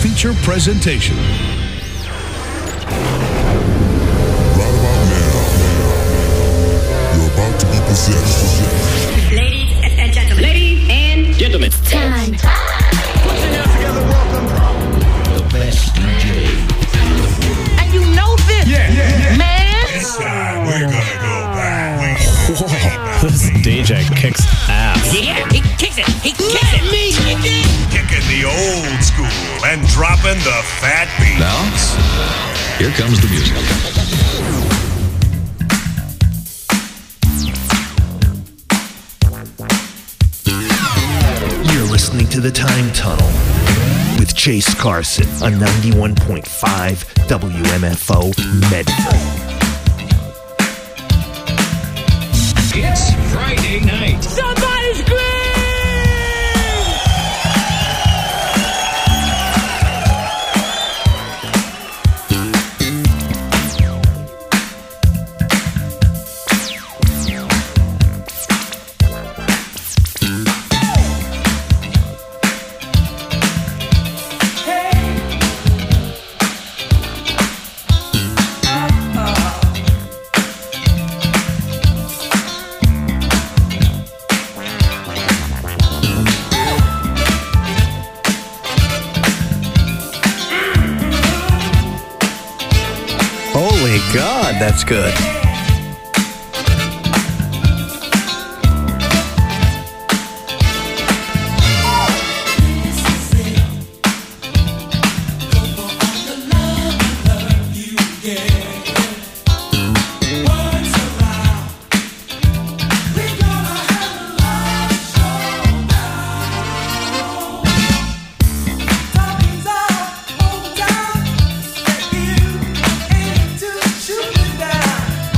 feature presentation. Right about now, you're about to be possessed. Ladies and gentlemen. Ladies and gentlemen. It's time. Put your hands together, welcome the best DJ. And you know this, man. This time we're gonna go back. Whoa, this DJ kicks ass. Yeah, he kicks it. He kicks it. Me. Kicking the old school and dropping the fat beat. Now, here comes the music. You're listening to The Time Tunnel with Chase Carson on 91.5 WMFO Medford. It's Friday night. Somebody scream! Holy God, that's good. Shoot me down.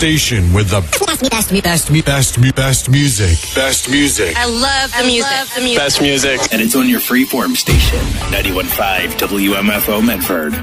station with the best music. Best music. I love the music. Best music. And it's on your freeform station, 91.5 WMFO Medford.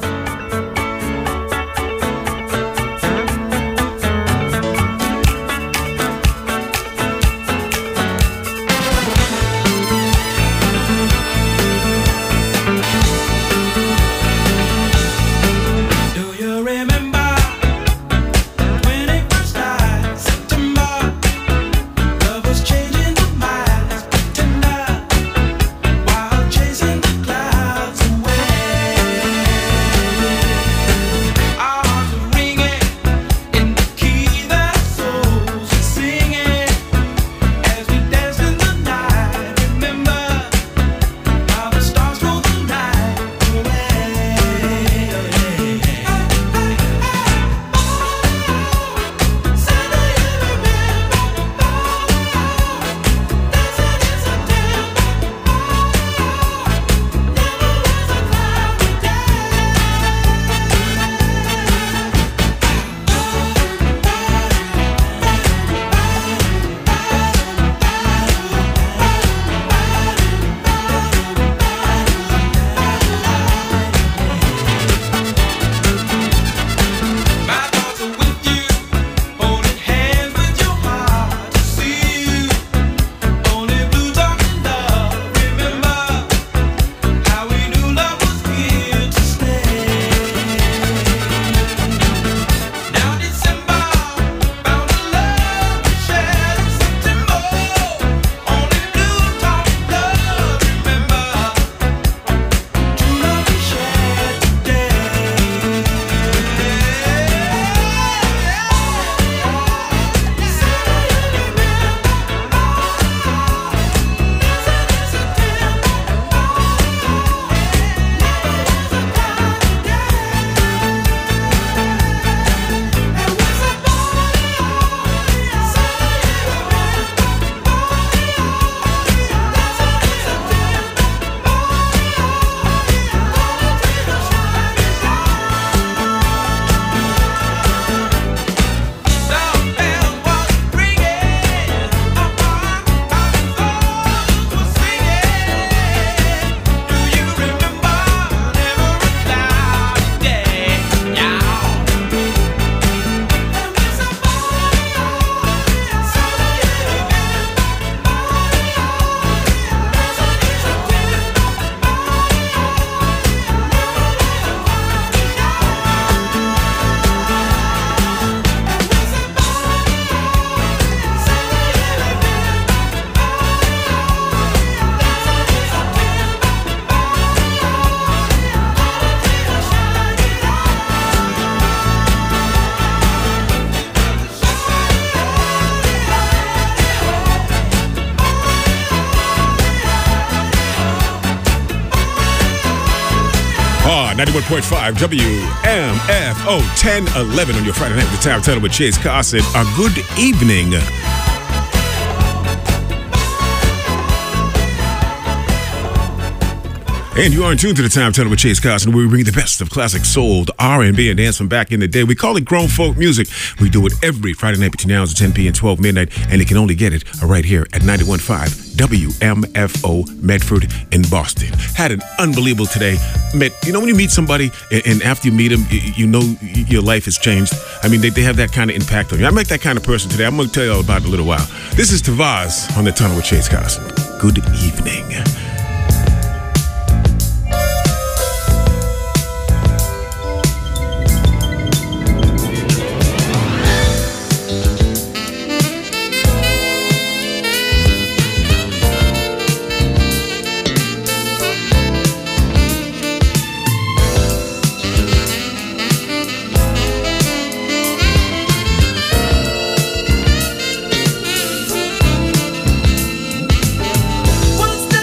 are 91.5 WMFO 1011 on your Friday night with the Time Tunnel with Chase Carson. A good evening. And you are in tune to the Time Tunnel with Chase Carson, where we bring the best of classic soul, R&B, and dance from back in the day. We call it grown folk music. We do it every Friday night between hours of 10 p.m. and 12 midnight, and you can only get it right here at 91.5 WMFO Medford in Boston. Had an unbelievable today. You know when you meet somebody, and after you meet them, you know your life has changed. I mean, they have that kind of impact on you. I'm like that kind of person today. I'm going to tell you all about it in a little while. This is Tavaz on the Tunnel with Chase Carson. Good evening. What's the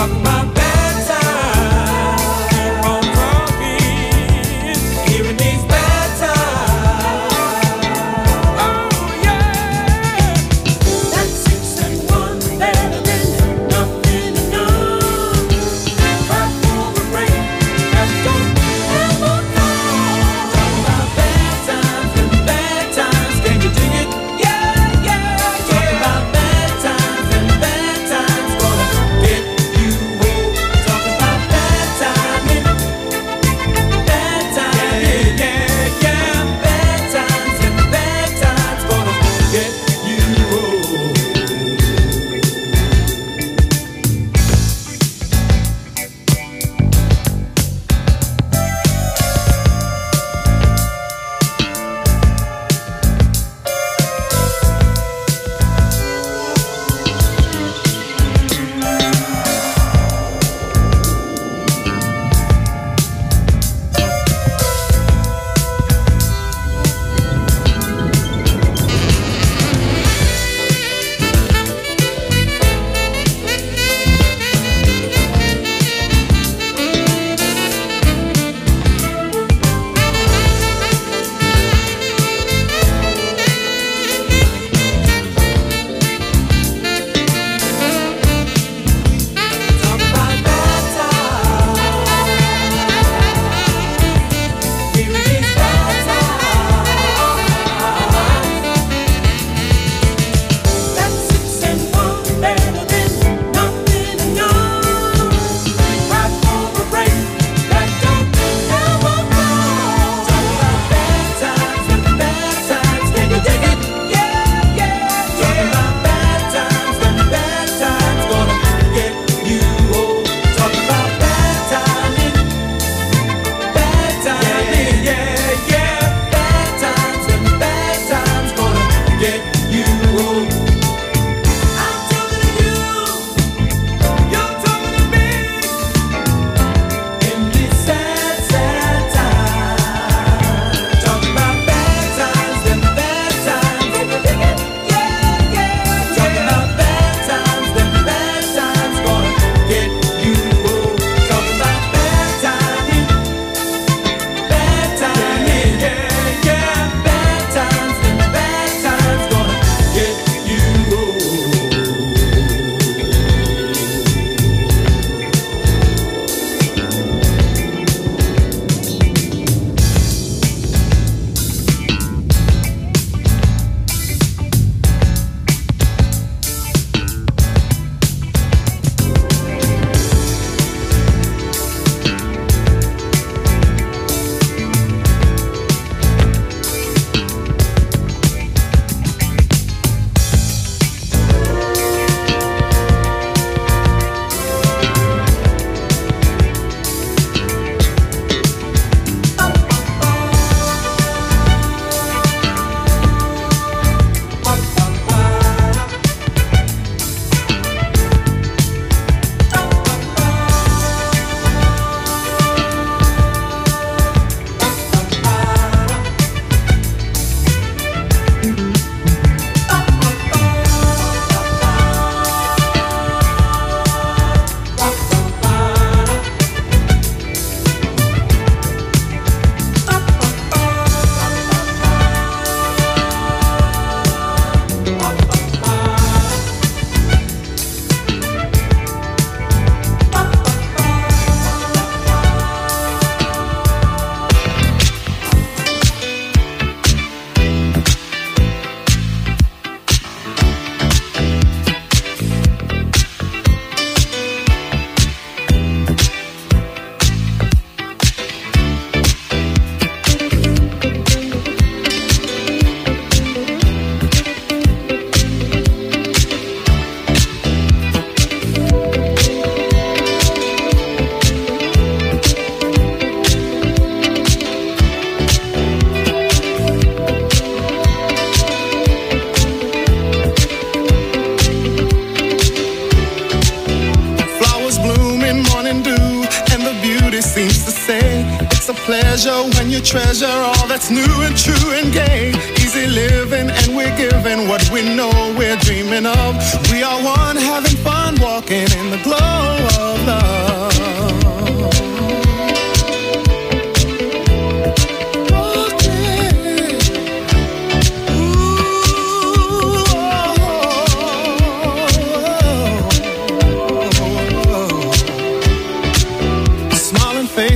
pleasure when you treasure all that's new and true and gay. Easy living and we're giving what we know we're dreaming of. We are one having fun walking in the glow of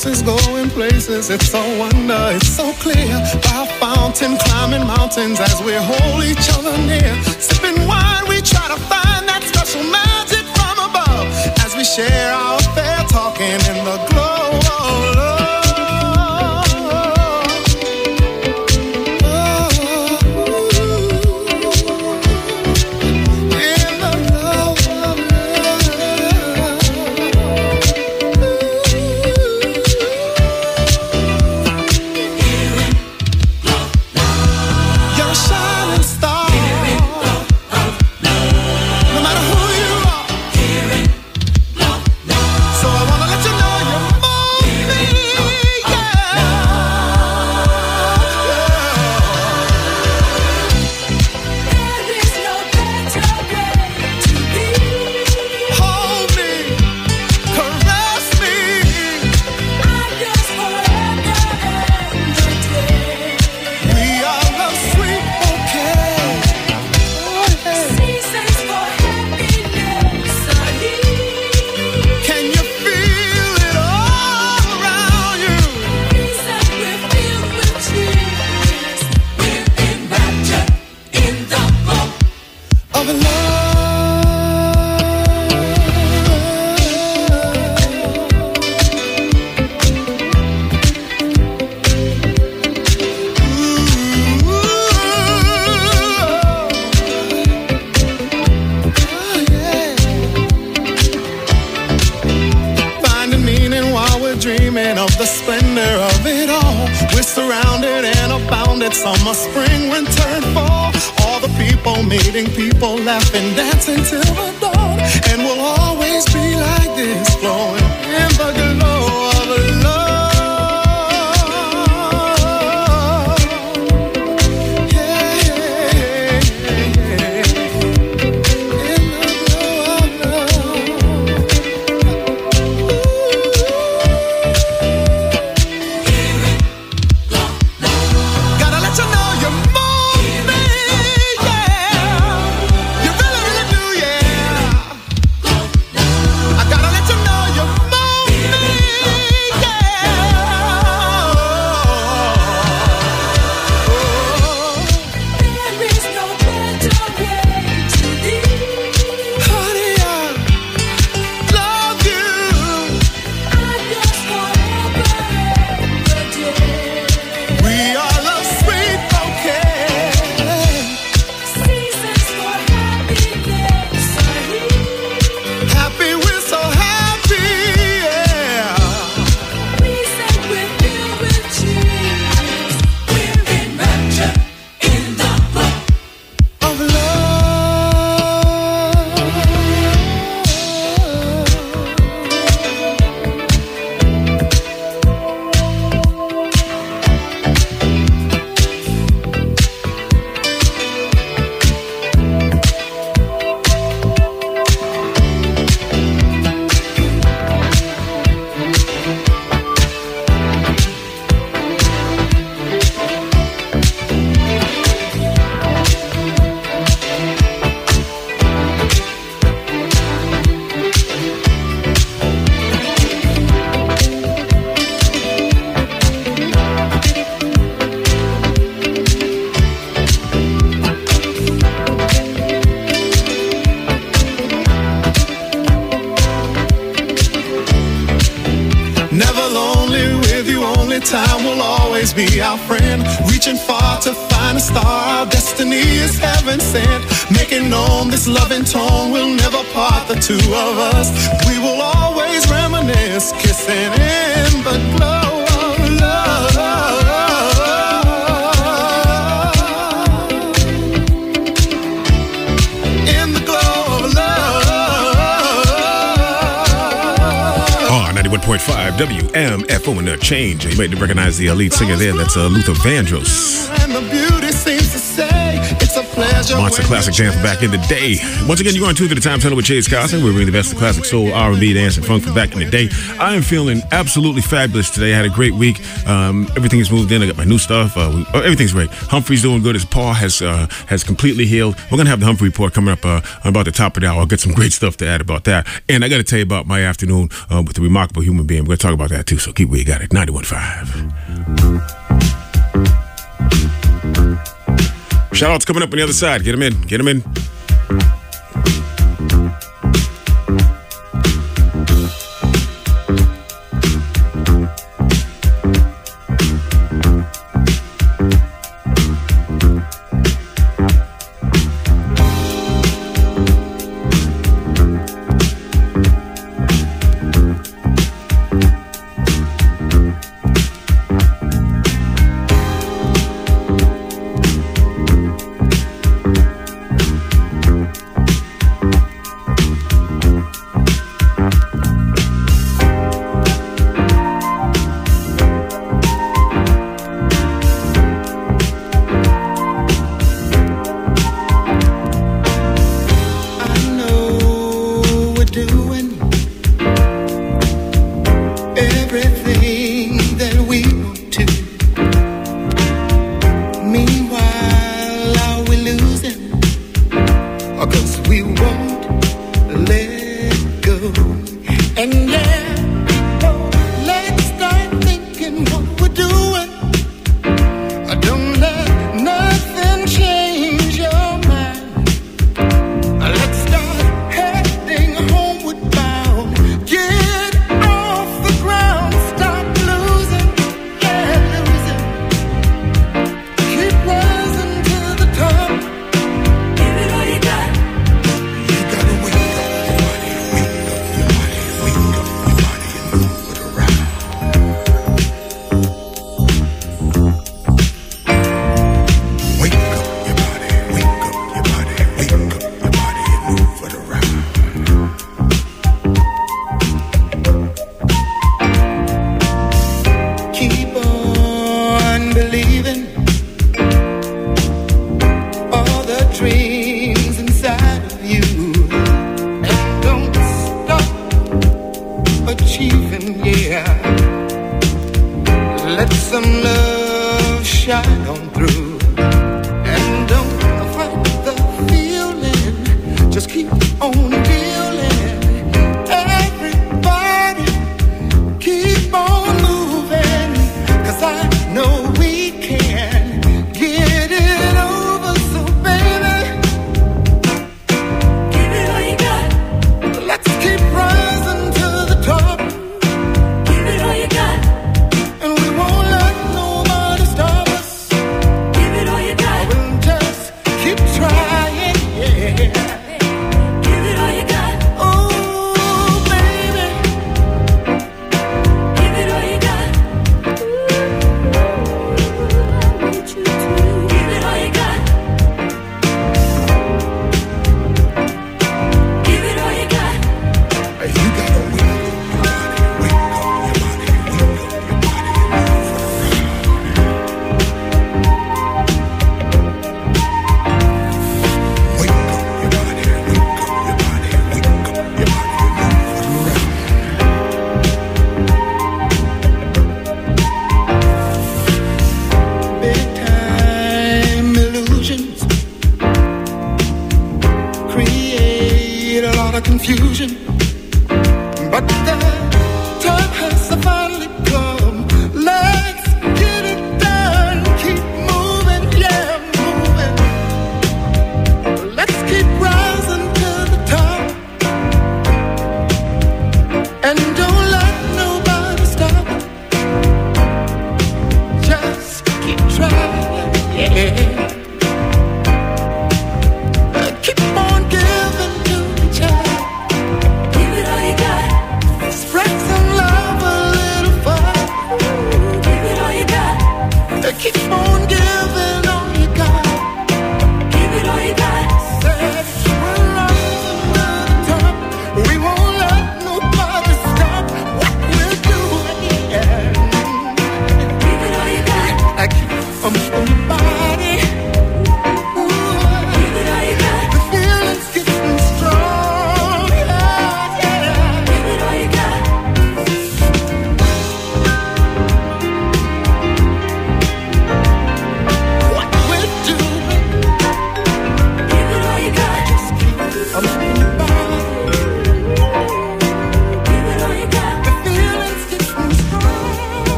faces, going places. It's a wonder, it's so clear. By a fountain, climbing mountains as we hold each other near. Sipping wine, we try to find that special magic from above. As we share our affair, talking in the glow of love. Summer, spring, winter, and fall. All the people meeting people, laughing, dancing till the dawn. And we'll always be like this, flowing in the glow of love. Yeah, yeah, yeah. In the glow of time will always be our friend. Reaching far to find a star, our destiny is heaven sent. Making known this loving tone will never part the two of us. We will always reminisce, kissing in the glow of love. In the glow of love. Oh, 91.5 WMFO and the change. You might recognize the lead singer there. That's Luther Vandross. And the beauty seems to say it's a pleasure. Monster Classic Jam from back in the day. Once again, you're going to the Time Tunnel with Chase Carson. We're bringing the best of classic soul, R&B, dance, and funk from back in the day. I am feeling absolutely fabulous today. I had a great week. Everything's moved in. I got my new stuff. Everything's great. Humphrey's doing good. His paw has completely healed. We're going to have the Humphrey report coming up about the top of the hour. I'll get some great stuff to add about that. And I got to tell you about my afternoon with the remarkable human being. We're going to talk about that too. So keep where you got it. 91.5. Shout outs coming up on the other side. Get them in. Get them in. Spread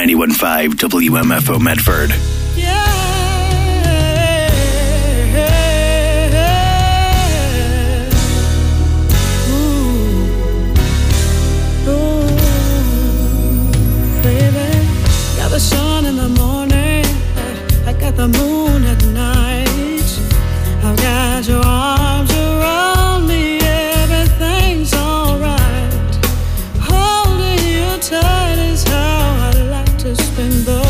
91.5 WMFO Medford. Sun in the morning, I got the moon at night. I've got your arms around me, everything's alright. Holding you tight is how I like to spend the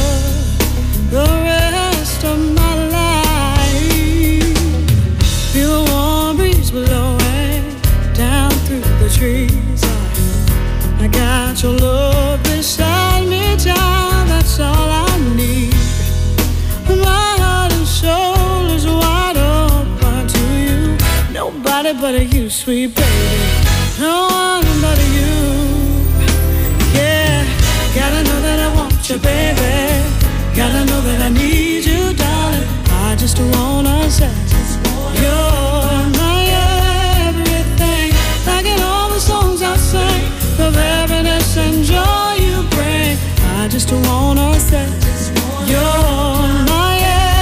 rest of my life. Feel the warm breeze blowing down through the trees. I got your love beside me, child. That's all I need. My heart and soul is wide open to you. Nobody but you, sweet baby. No one but you. Yeah, gotta know that I want you, baby. Gotta know that I need you, darling. I just wanna say you're my everything. Like in all the songs I sing, of happiness and joy you bring. I just wanna say you're my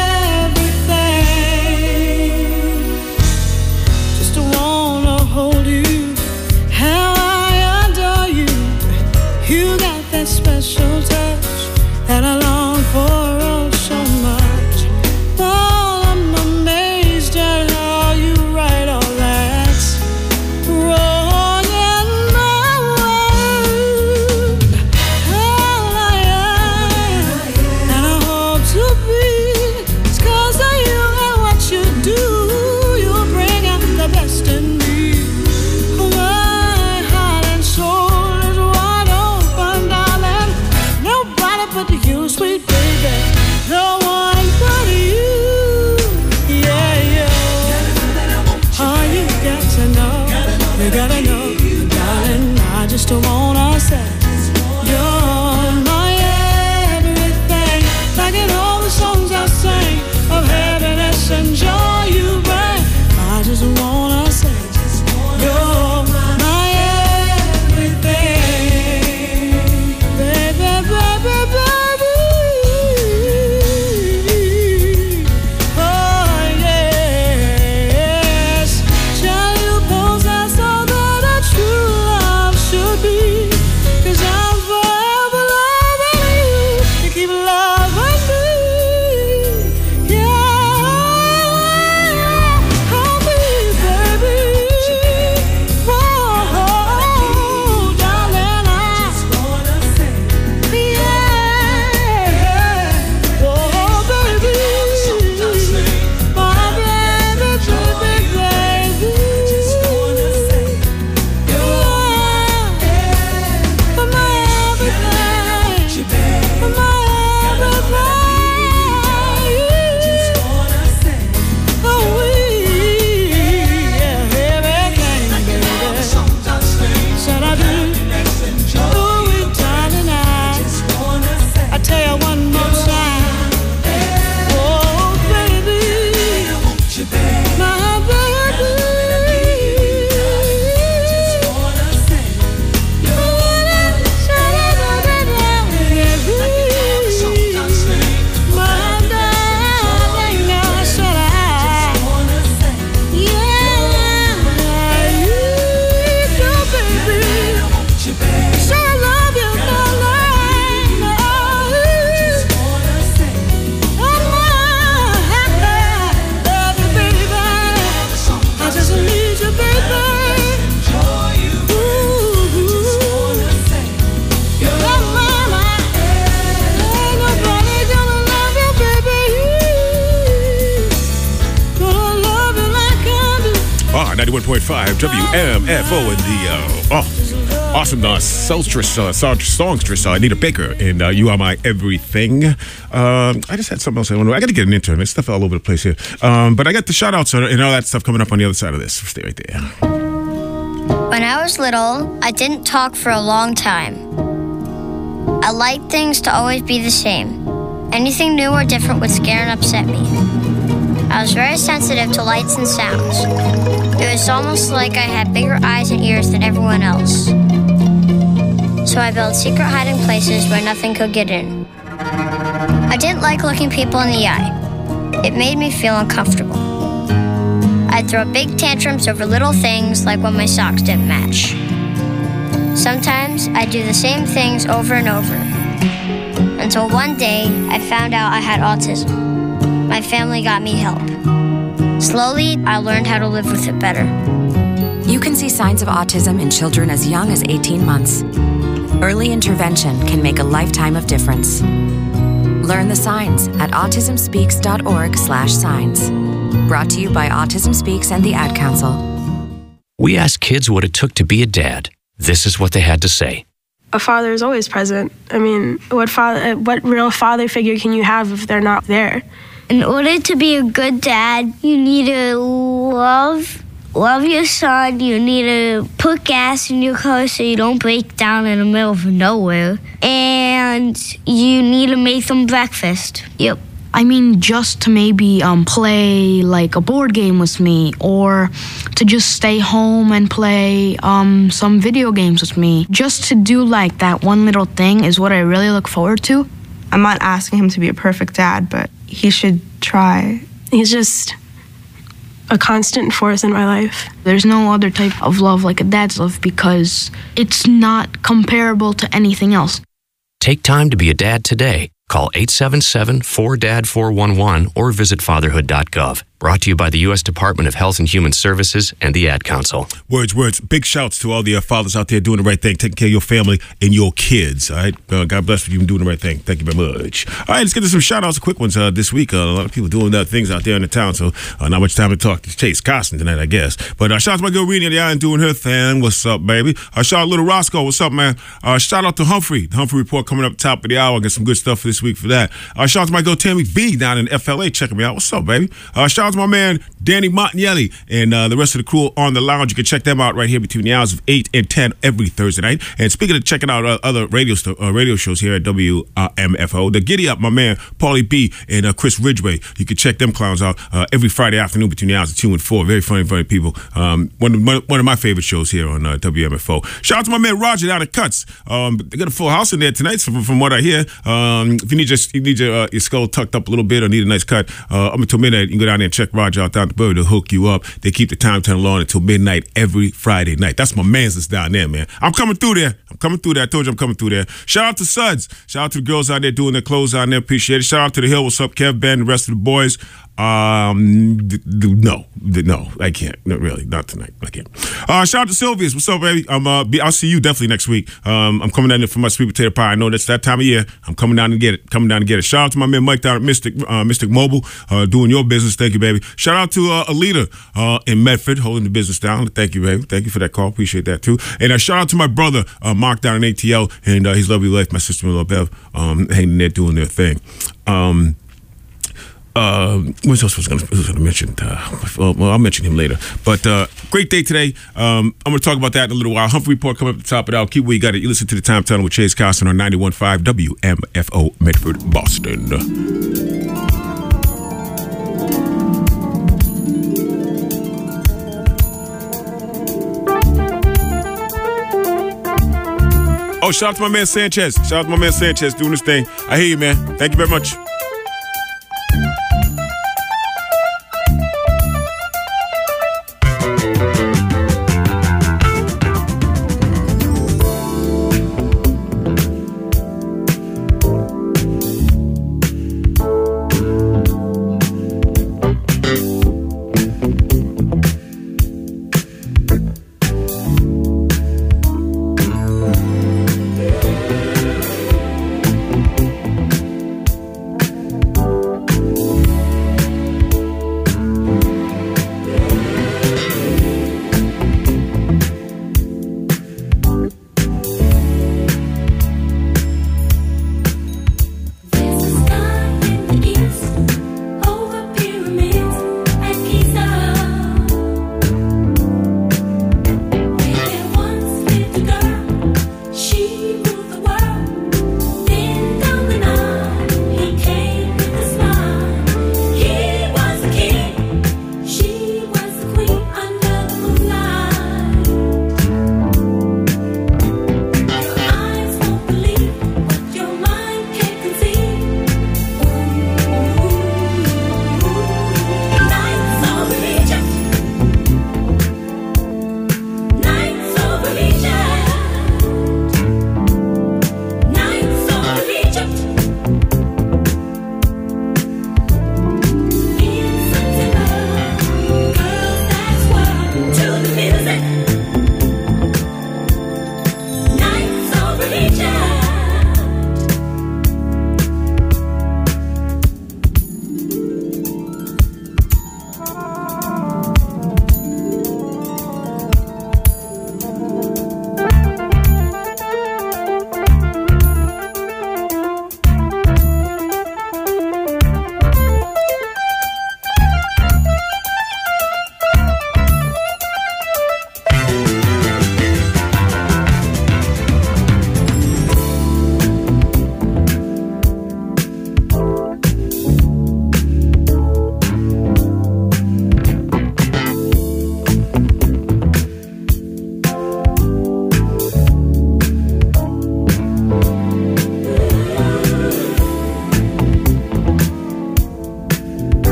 everything. Just wanna hold you, how I adore you. You got that special touch that I long for oh so much. Oh, I'm amazed at how you write all that's wrong in my world. All I am, and I hope to be, it's 'cause of you and what you do. You bring out the best in me. My heart and soul is wide open, darling. Nobody but you, sweet baby. No one but you. Yeah, yeah. All you got to know, you gotta know, darling. I just wanna say you're my everything. Like in all the songs I sing of happiness and joy you bring. I just wanna say you're my everything. Baby, baby, baby. Oh, yes. Shall you possess all that a true love should be? 'Cause I'm forever loving you. You keep loving me. Yeah. Oh, me, baby. Whoa, darling, I just wanna say, yeah. Oh, baby. My baby, baby, baby. Just wanna say, you're my everything. My everything. Just wanna say, oh, we, yeah, everything, baby. Said I do. Oh, we darling, I tell you one more time. Oh, baby, my baby. Just wanna say, my darling, I said yeah, you do, baby. Say I love you, darling. I just need you, baby. You're mama. Ain't nobody gonna love you, baby. Gonna love you like I do. 91.5 WMFO in the awesome songstress Anita Baker and You Are My Everything. I just had something else I want to. I got to get an intern. There's stuff all over the place here. But I got the shout outs and all that stuff coming up on the other side of this. Stay right there. When I was little, I didn't talk for a long time. I liked things to always be the same. Anything new or different would scare and upset me. I was very sensitive to lights and sounds. It was almost like I had bigger eyes and ears than everyone else. so I built secret hiding places where nothing could get in. I didn't like looking people in the eye. It made me feel uncomfortable. I'd throw big tantrums over little things like when my socks didn't match. Sometimes I'd do the same things over and over. Until one day, I found out I had autism. My family got me help. Slowly, I learned how to live with it better. You can see signs of autism in children as young as 18 months. Early intervention can make a lifetime of difference. Learn the signs at autismspeaks.org/signs. Brought to you by Autism Speaks and the Ad Council. We asked kids what it took to be a dad. This is what they had to say. A father is always present. I mean, what real father figure can you have if they're not there? In order to be a good dad, you need to love your son. You need to put gas in your car so you don't break down in the middle of nowhere. And you need to make them breakfast. Yep. I mean, just to maybe play like a board game with me, or to just stay home and play some video games with me. Just to do like that one little thing is what I really look forward to. I'm not asking him to be a perfect dad, but he should try. He's just a constant force in my life. There's no other type of love like a dad's love because it's not comparable to anything else. Take time to be a dad today. Call 877-4DAD-411 or visit fatherhood.gov. Brought to you by the U.S. Department of Health and Human Services and the Ad Council. Words. Big shouts to all the fathers out there doing the right thing, taking care of your family and your kids, all right? God bless you for doing the right thing. Thank you very much. All right, let's get to some shout-outs, quick ones this week. A lot of people doing things out there in the town, so not much time to talk to Chase Carson tonight, I guess. But shout out to my girl Reenie in the Island doing her thing. What's up, baby? Shout out to Little Roscoe. What's up, man? Shout out to Humphrey. The Humphrey Report coming up top of the hour. Got some good stuff for this week for that. Shout out to my girl Tammy V down in FLA checking me out. What's up, baby? Shout out to my man Danny Montanelli and the rest of the crew on the lounge. You can check them out right here between the hours of 8 and 10 every Thursday night. And speaking of checking out other radio shows here at WMFO, the Giddy Up, my man Paulie B and Chris Ridgway. You can check them clowns out every Friday afternoon between the hours of 2 and 4. Very funny people. One of my favorite shows here on WMFO. Shout out to my man Roger down at Cuts. They got a full house in there tonight, from what I hear. If you need your skull tucked up a little bit or need a nice cut, up until midnight, you can go down there and check Roger out down the bird. They'll hook you up. They keep the time tunnel on until midnight every Friday night. That's my man's that's down there, man. I'm coming through there. I told you I'm coming through there. Shout out to Suds. Shout out to the girls out there doing their clothes out there. Appreciate it. Shout out to the Hill. What's up, Kev, Ben, the rest of the boys? No, I can't. Not really, not tonight. I can't. Shout out to Sylvia's. What's up, baby? I'll see you definitely next week. I'm coming down there for my sweet potato pie. I know that's that time of year. I'm coming down to get it. Shout out to my man Mike down at Mystic Mobile, doing your business. Thank you, baby. Shout out to Alita in Medford, holding the business down. Thank you, baby. Thank you for that call. Appreciate that too. And shout out to my brother Mark down in ATL and his lovely wife, my sister-in-law Bev, hanging there doing their thing. What else was I going to mention? Well, I'll mention him later. But great day today. I'm going to talk about that in a little while. Humphrey Report coming up at the top of the hour. Keep where you got it. You listen to the Time Tunnel with Chase Carson on 91.5 WMFO Medford, Boston. Oh, shout out to my man Sanchez. Doing this thing. I hear you, man. Thank you very much.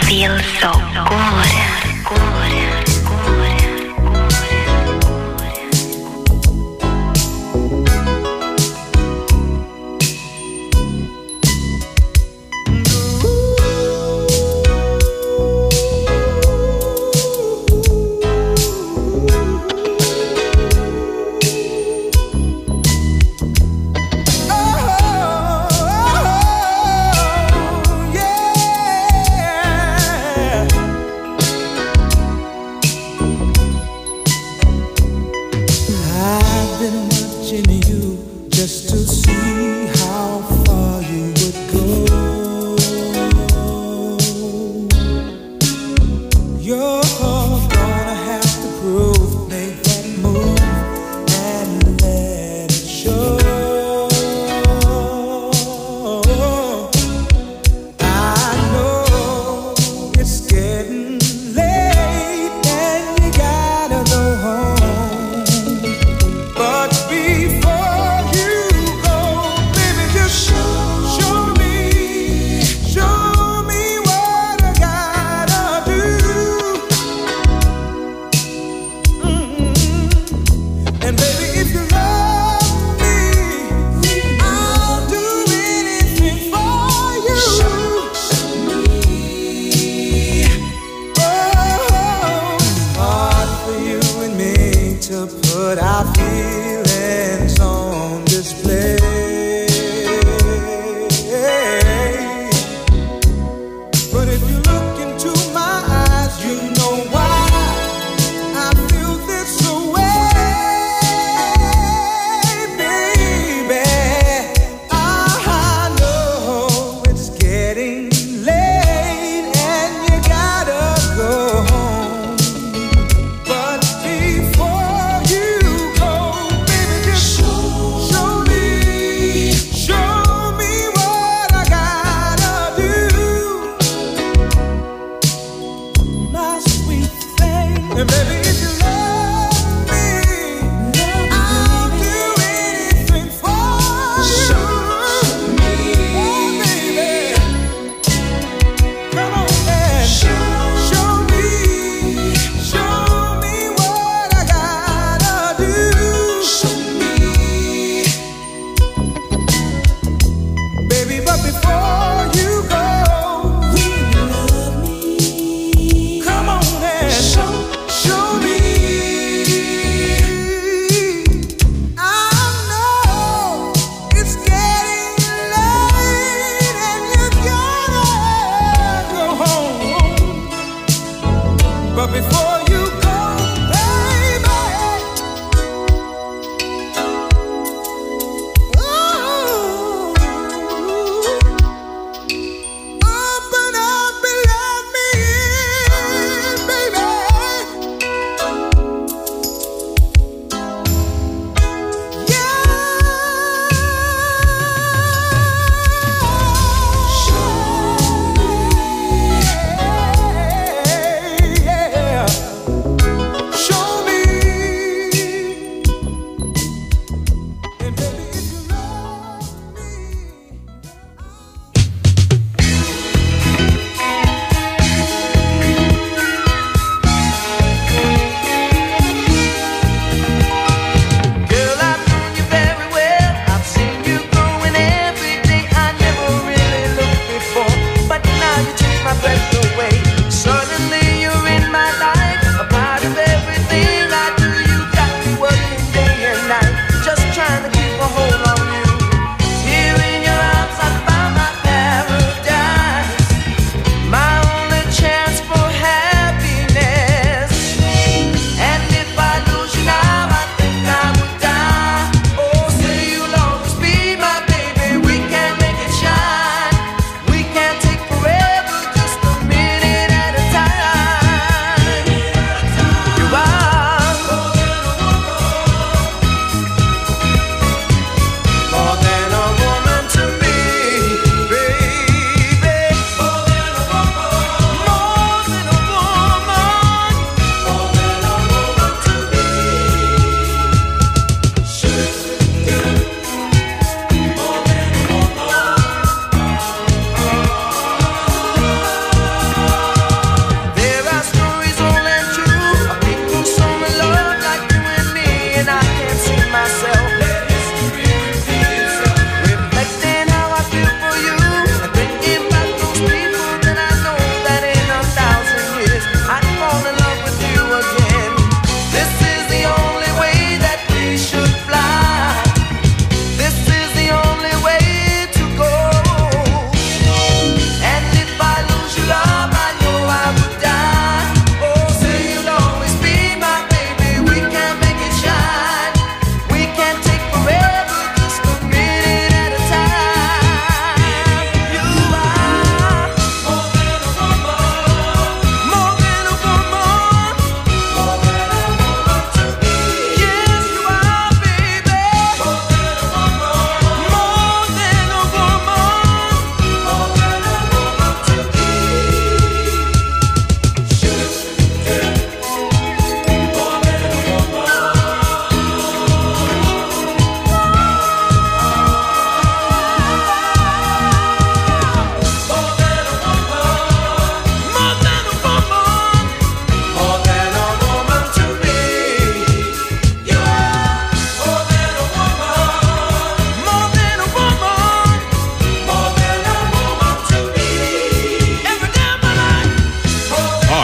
feels so yeah.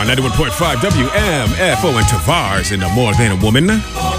91.5 WMFO and Tavares in the More Than a Woman.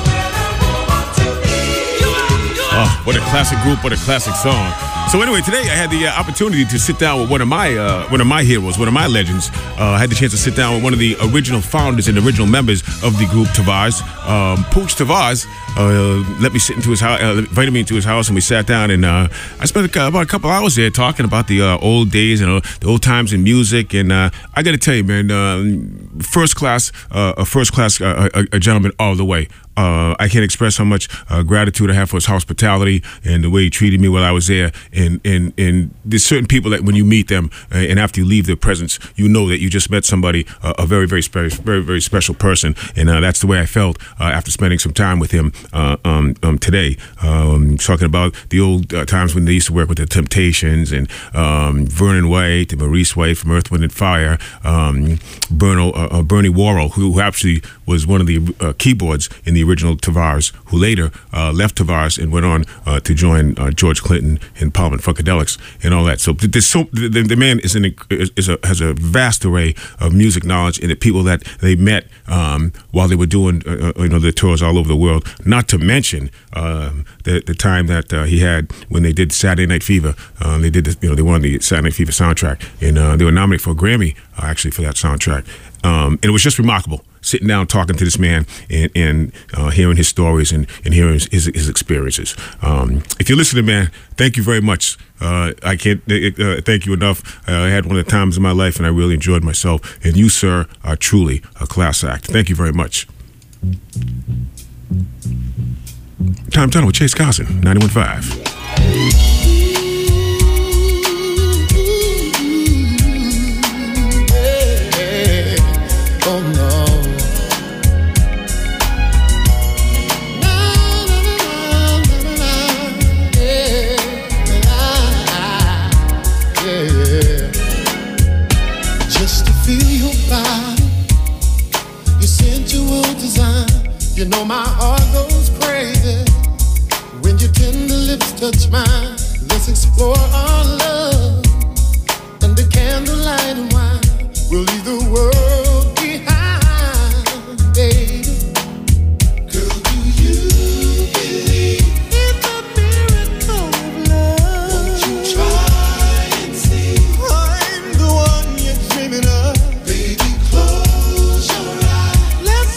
Oh, what a classic group, what a classic song. So anyway, today I had the opportunity to sit down with one of my heroes, one of my legends. I had the chance to sit down with one of the original founders and original members of the group Tavares, Pooch Tavares. Let me sit into his house, invited me into his house, and we sat down, and I spent about a couple hours there talking about the old days and the old times in music. And I got to tell you, man, first class gentleman all the way. I can't express how much gratitude I have for his hospitality and the way he treated me while I was there. And there's certain people that when you meet them and after you leave their presence, you know that you just met somebody, a very, very special person. And that's the way I felt after spending some time with him today. Talking about the old times when they used to work with the Temptations and Vernon White and Maurice White from Earth, Wind and Fire, Bernie Worrell, who actually was one of the keyboards in the original Tavares, who later left Tavares and went on to join George Clinton and Parliament Funkadelics and all that. So the man has a vast array of music knowledge, and the people that they met while they were doing their tours all over the world. Not to mention the time that he had when they did Saturday Night Fever. They did they won the Saturday Night Fever soundtrack, and they were nominated for a Grammy actually for that soundtrack. And it was just remarkable sitting down talking to this man and hearing his stories and hearing his experiences. If you're listening, man, thank you very much. I can't thank you enough. I had one of the times in my life, and I really enjoyed myself. And you, sir, are truly a class act. Thank you very much. Time Tunnel with Chase Carson, 91.5. You know my heart goes crazy when your tender lips touch mine. Let's explore our love under candlelight and wine. We'll leave the world behind, baby. Girl, do you believe in the miracle of love? Won't you try and see I'm the one you're dreaming of? Baby, close your eyes. Let's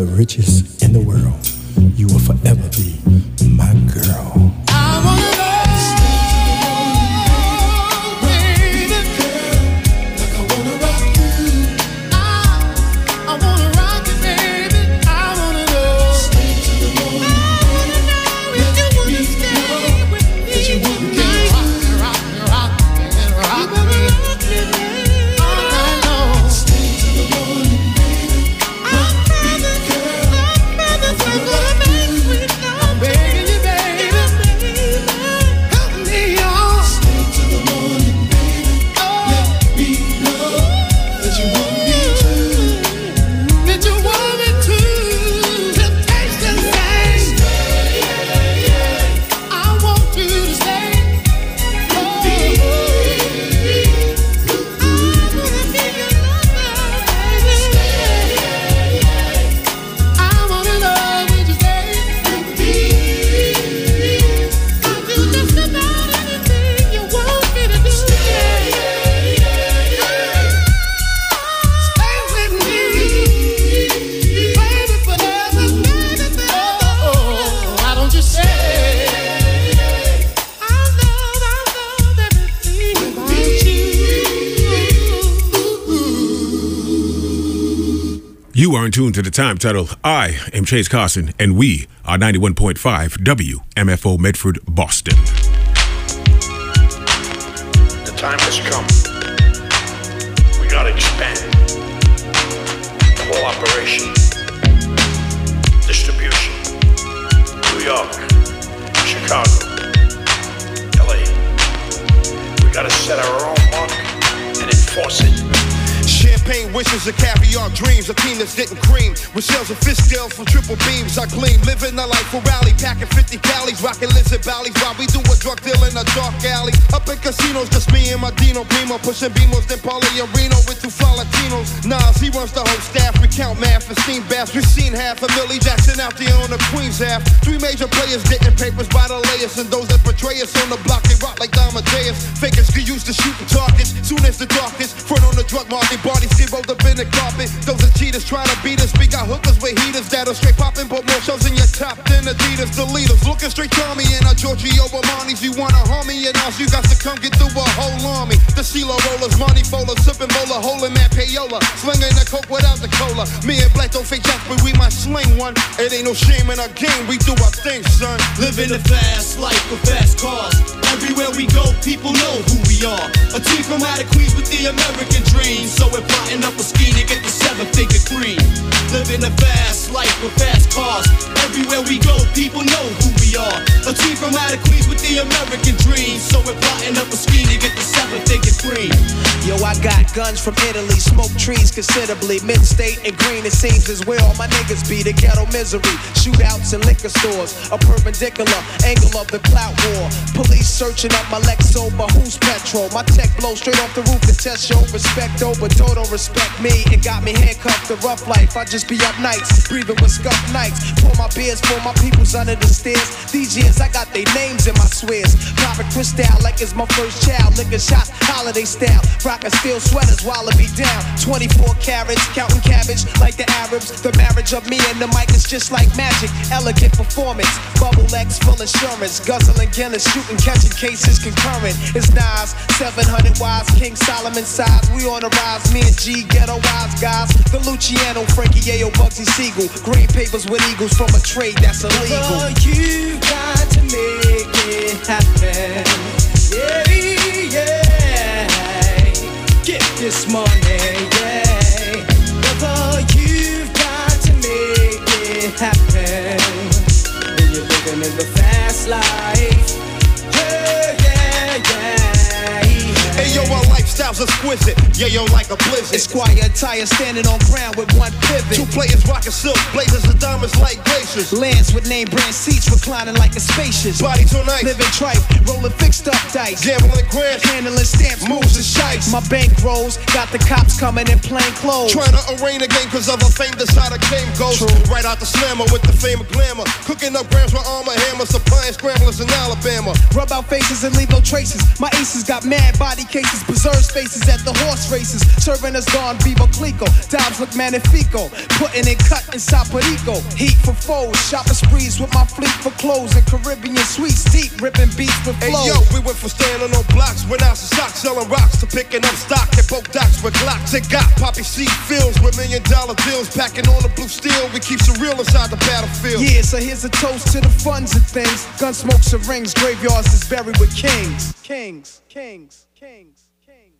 the richest in the world, you will forever be my girl. You are in tune to the time title. I am Chase Carson, and we are 91.5 WMFO Medford, Boston. The time has come. We gotta expand. The whole operation. Distribution. New York. Chicago. LA. We gotta set our own mark and enforce it. Champagne wishes and caviar dreams, a team that's getting cream. With shells and fish scales from triple beams, I gleam. Living a life for rally, packing 50 calories, rocking lizard valleys while we do a drug deal in a dark alley. Up in casinos, just me and my Dino Primo, pushing Beamos, then Paulie and Reno with two Latinos. Nas, he runs the whole staff, we count math and steam baths. We've seen half a Millie Jackson out there on the Queens half. 3 major players getting papers by the layers, and those that betray us on the block, they rock like Amadeus. Fakers get used to shooting targets, soon as the darkest. Front on the drug market, bodies get rolled up in the carpet. Those are cheaters trying to beat us. We got hookers with heaters that'll straight poppin', put more shows in your top than Adidas. The leaders looking straight to me and our Giorgio Armani's. You wanna harm me and us, you got to come get through a whole army. The CeeLo rollers, money folders, sipping bowler, holding that payola, slinging the coke without the cola. Me and Black don't fake jacks, but we might sling one. It ain't no shame in our game, we do our thing, son. Living a fast life with fast cars. Everywhere we go, people know who we are. A team from out of Queens with the American dream. So we're plotting up a scheme to get the 7-figure cream. Living a fast life with fast cars. Everywhere we go, people know who we are. A team from out of Queens with the American dream. So we're plotting up a scheme to get the 7-figure cream. Yo, I got guns from Italy, smoke trees considerably. Mid-state and green, it seems is where all my niggas be. The ghetto misery, shootouts and liquor stores. A perpendicular angle of the clout war. Police searching up my Lexo, but who's petrol? My tech blow straight off the roof to test your respect, oh, but don't respect me. It got me handcuffed to rough life. I just be up nights, breathing with scuff nights. Pour my beers for my peoples under the stairs. These years I got their names in my swears. Popping crystal like it's my first child. Liquor shots, holiday style. Rockin' steel sweaters while it be down. 24 carats, counting cabbage like the Arabs. The marriage of me and the mic is just like magic. Elegant performance, bubble X full insurance. Guzzling Guinness, shooting, catching cases concurrent. It's Nas, 700 wise, King Solomon size. We on the rise, me and G, ghetto wise guys. The Luciano, Frankie Yayo, Bugsy Siegel. Green papers with eagles from a trade that's illegal. Oh, you got to make it happen. Yeah, yeah. Get this money, yeah. Brother, you've got to make it happen. When you're living in the fast life. Yeah, yeah, yeah. Hey yo, our lifestyle's exquisite. Yeah, yo, like a blizzard. Esquire attire standing on ground with one pivot. 2 players rocking silk, blazers and diamonds like glaciers. Lance with name brand seats reclining like a spacious. Bodies on ice, living tripe, rolling fixed up dice. Gambling grants, handling stamps, moves and shites. My bank rolls, got the cops coming in plain clothes. Trying to arraign a game cause of a fame, that's how the game goes. True. Right out the slammer with the fame of glamour. Cooking up grams with armor hammer, supplying scramblers in Alabama. Rub out faces and leave no traces. My aces got mad body cases, preserve space faces at the horse races, serving us Don Vivo Clico. Dimes look magnifico, putting in cut in Saporico. Heat for foes, shopping sprees with my fleet for clothes and Caribbean sweets, deep ripping beats with flows. Hey yo, we went from standing on blocks, went out to socks, selling rocks, to picking up stock at boat docks with Glocks. It got poppy seed fields with $1 million deals, packing on the blue steel. We keep some real inside the battlefield. Yeah, so here's a toast to the funds and things. Gun smokes and rings, graveyards is buried with kings. Kings, kings, kings, kings.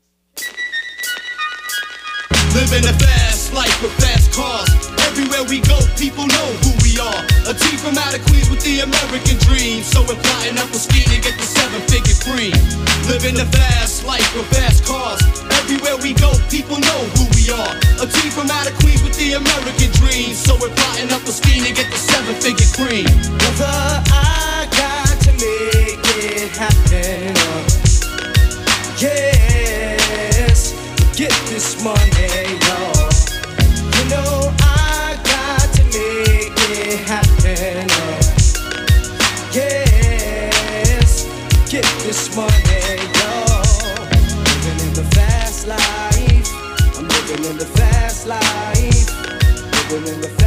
Living a fast life with fast cars. Everywhere we go, people know who we are. A team from out of Queens with the American dream. So we're plotting up a scheme to get the 7-figure cream. Living a fast life with fast cars. Everywhere we go, people know who we are. A team from out of Queens with the American dream. So we're plotting up a scheme to get the 7-figure cream. Brother, I got to make it happen. Yes, get this money, y'all. You know I got to make it happen. Yes, get this money, y'all. Living in the fast life. I'm living in the fast life. Living in the